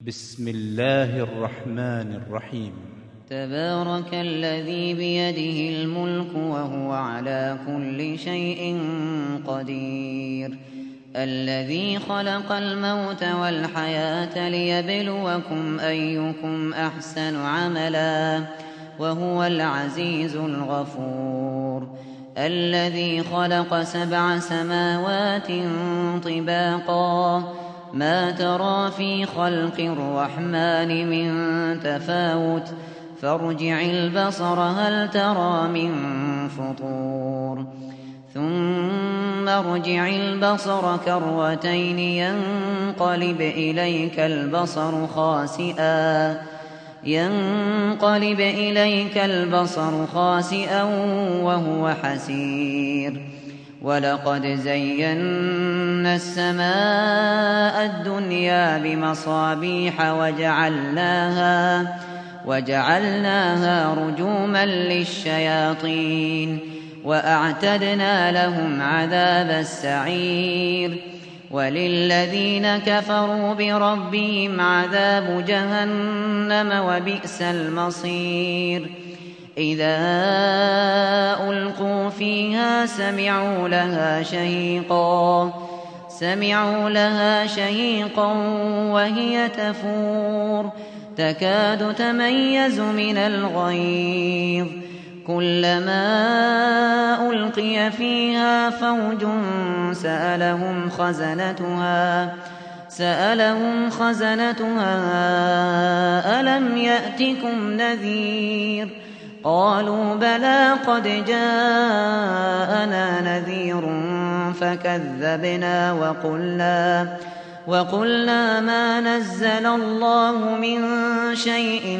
بسم الله الرحمن الرحيم. تبارك الذي بيده الملك وهو على كل شيء قدير. الذي خلق الموت والحياة ليبلوكم أيكم أحسن عملا وهو العزيز الغفور. الذي خلق 7 سماوات طباقا ما ترى في خلق الرحمن من تفاوت فارجع البصر هل ترى من فطور ثم ارجع البصر كرتين ينقلب إليك البصر خاسئا وهو حسير. ولقد زينا السماء الدنيا بمصابيح وجعلناها رجوما للشياطين وأعتدنا لهم عذاب السعير. وللذين كفروا بربهم عذاب جهنم وبئس المصير. إذا ألقوا فيها سمعوا لها شهيقا وهي تفور تكاد تميز من الغيظ. كلما ألقي فيها فوج سألهم خزنتها ألم يأتكم نذير؟ قالوا بلى قد جاءنا نذير فكذبنا وقلنا ما نزل الله من شيء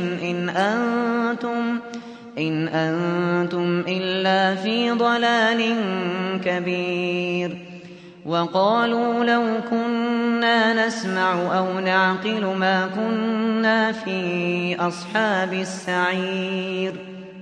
إن أنتم إلا في ضلال كبير. وقالوا لو كنا نسمع أو نعقل ما كنا في أصحاب السعير.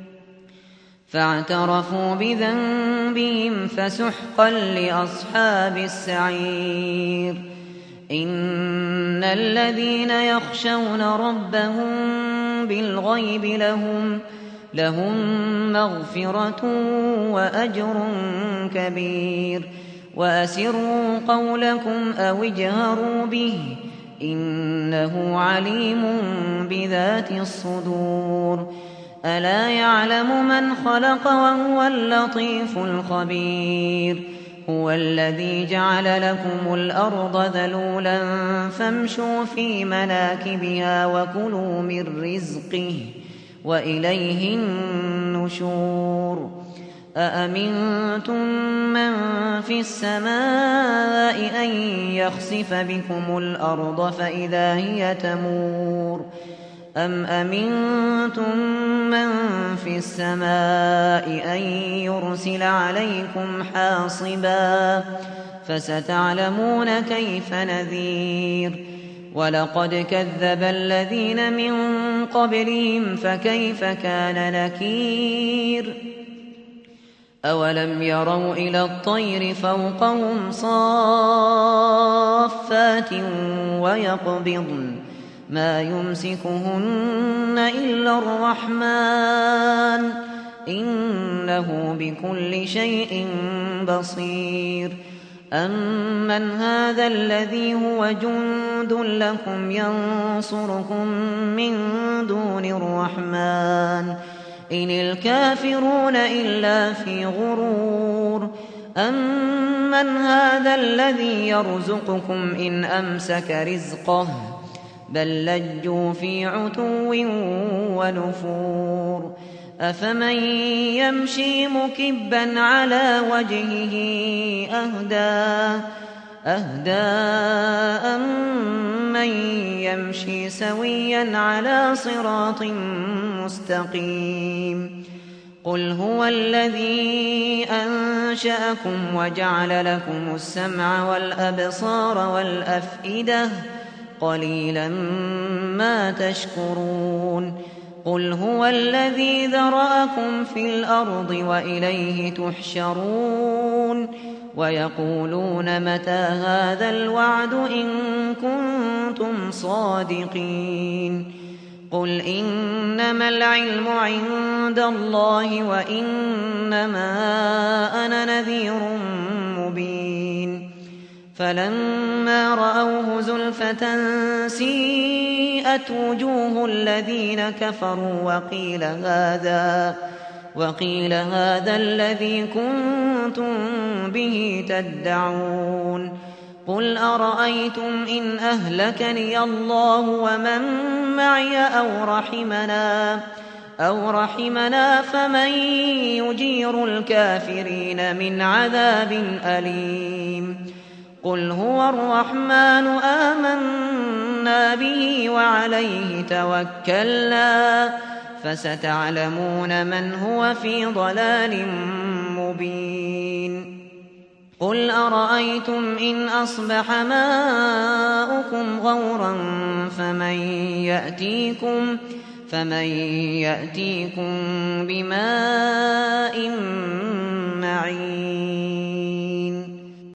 فاعترفوا بذنبهم فسحقا لأصحاب السعير. إن الذين يخشون ربهم بالغيب لهم مغفرة وأجر كبير. وأسروا قولكم أو اجهروا به إنه عليم بذات الصدور. ألا يعلم من خلق وهو اللطيف الخبير. هو الذي جعل لكم الأرض ذلولا فامشوا في مناكبها وكلوا من رزقه وإليه النشور. أأمنتم من في السماء أن يخسف بكم الأرض فإذا هي تمور أم أمنتم من في السماء أن يرسل عليكم حاصبا فستعلمون كيف نذير. ولقد كذب الذين من قبلهم فكيف كان نكير. أولم يروا إلى الطير فوقهم صافات ويقبضن ما يمسكهن إلا الرحمن إنه بكل شيء بصير. أمن هذا الذي هو جند لكم ينصركم من دون الرحمن إن الكافرون إلا في غرور. أمن هذا الذي يرزقكم إن أمسك رزقه بل لجوا في عتو ونفور. أفمن يمشي مكبا على وجهه أهدى أمن يمشي سويا على صراط مستقيم. قل هو الذي أنشأكم وجعل لكم السمع والأبصار والأفئدة قليلا ما تشكرون. قل هو الذي ذرأكم في الأرض وإليه تحشرون. ويقولون متى هذا الوعد إن كنتم صادقين قل إنما العلم عند الله وإنما أنا نذير مبين فلما رأوه زلفة سيئت وجوه الذين كفروا وقيل هذا الذي كنتم به تدعون قل أرأيتم إن أهلكني الله ومن معي أو رحمنا فمن يجير الكافرين من عذاب أليم قل هو الرحمن آمنا به وعليه توكلنا فستعلمون من هو في ضلال مبين قل أرأيتم إن أصبح ماؤكم غورا فمن يأتيكم بماء